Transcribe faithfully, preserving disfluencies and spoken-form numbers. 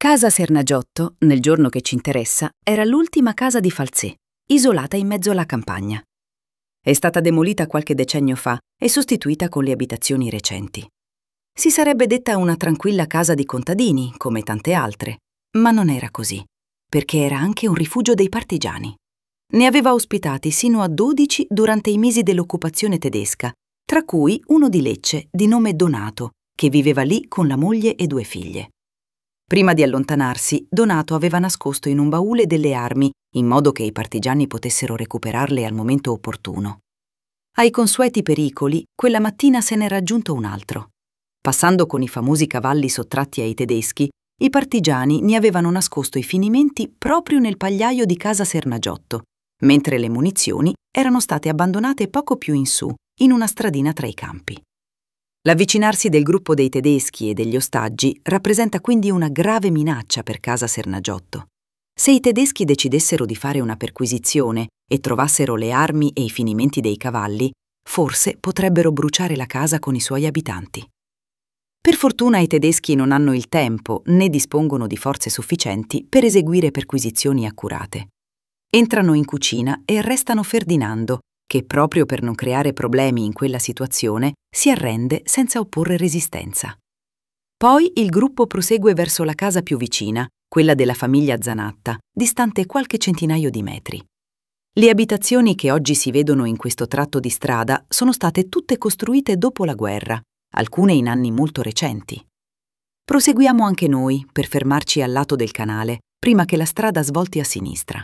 Casa Sernagiotto, nel giorno che ci interessa, era l'ultima casa di Falzè, isolata in mezzo alla campagna. È stata demolita qualche decennio fa e sostituita con le abitazioni recenti. Si sarebbe detta una tranquilla casa di contadini, come tante altre, ma non era così, perché era anche un rifugio dei partigiani. Ne aveva ospitati sino a dodici durante i mesi dell'occupazione tedesca, tra cui uno di Lecce, di nome Donato, che viveva lì con la moglie e due figlie. Prima di allontanarsi, Donato aveva nascosto in un baule delle armi, in modo che i partigiani potessero recuperarle al momento opportuno. Ai consueti pericoli, quella mattina se n'era aggiunto un altro. Passando con i famosi cavalli sottratti ai tedeschi, i partigiani ne avevano nascosto i finimenti proprio nel pagliaio di casa Sernagiotto, mentre le munizioni erano state abbandonate poco più in su, in una stradina tra i campi. L'avvicinarsi del gruppo dei tedeschi e degli ostaggi rappresenta quindi una grave minaccia per casa Sernagiotto. Se i tedeschi decidessero di fare una perquisizione e trovassero le armi e i finimenti dei cavalli, forse potrebbero bruciare la casa con i suoi abitanti. Per fortuna i tedeschi non hanno il tempo né dispongono di forze sufficienti per eseguire perquisizioni accurate. Entrano in cucina e arrestano Ferdinando, che proprio per non creare problemi in quella situazione si arrende senza opporre resistenza. Poi il gruppo prosegue verso la casa più vicina, quella della famiglia Zanatta, distante qualche centinaio di metri. Le abitazioni che oggi si vedono in questo tratto di strada sono state tutte costruite dopo la guerra, alcune in anni molto recenti. Proseguiamo anche noi per fermarci al lato del canale, prima che la strada svolti a sinistra.